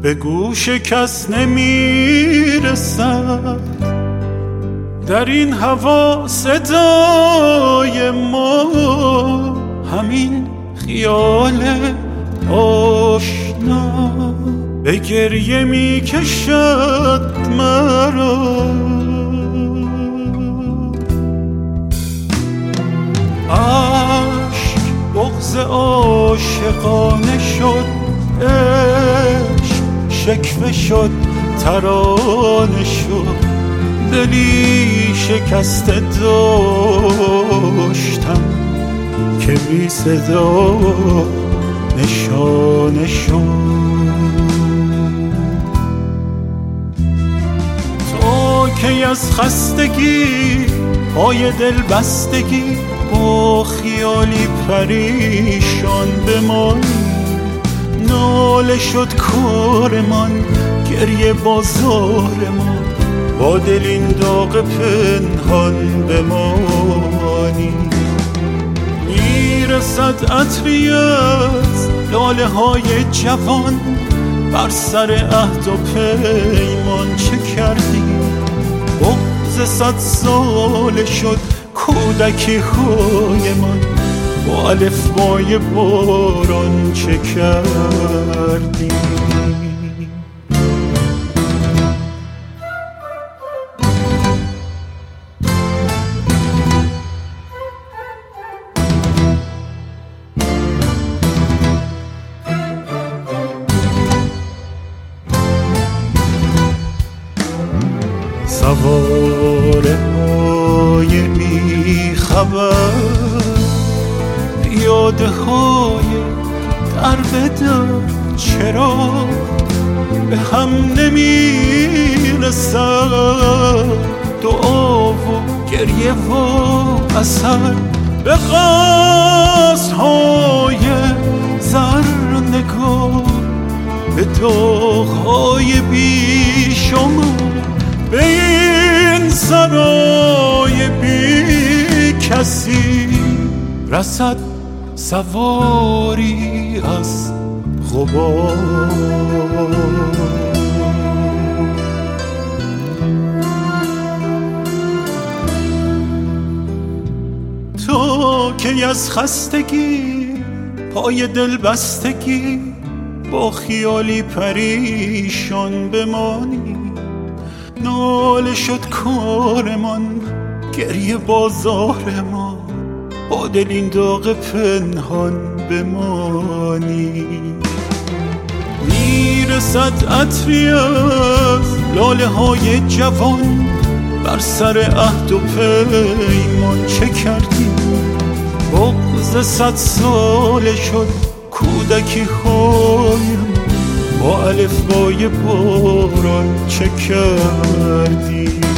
به گوش کس نمیرسد. در این هوا صدای ما همین خیال آشنا به گریه می کشد مرا. عشق بغض عاشقانه شد، عشق شکوه شد، ترانه شد. دلی شکسته داشتم که بی صدا نشانه شد. تو که از خستگی پای دل بستگی با خیالی پریشان بمانی. ناله شد کارمان، گریه بازارمان، با دل این داغ پنهان بمانی. میرسد عطری از لاله های جوان، بر سر عهد و پیمان چه کردی؟ بغض 100 ساله شد کودکی های من، با الفبای باران چه کردی؟ سواره های بی خبر، پیاده های در بدر، چرا به هم نمیرسد؟ دعا و گریه و اثر به قصدهای زر نگاه، به داغ‌های بی شما، به این سرای بی کسی رسد سواری از غبار. تو که از خستگی پای دل بستگی با خیالی پریشان بمانی. ناله شد کارمان، گریه بازارمان، با دل این داغ پنهان بمانی. میرسد عطری از لاله های جوان، بر سر عهد و پیمان چه کردی؟ بغض 100 ساله شد کودکی هایم، با الفبای باران چه کردی؟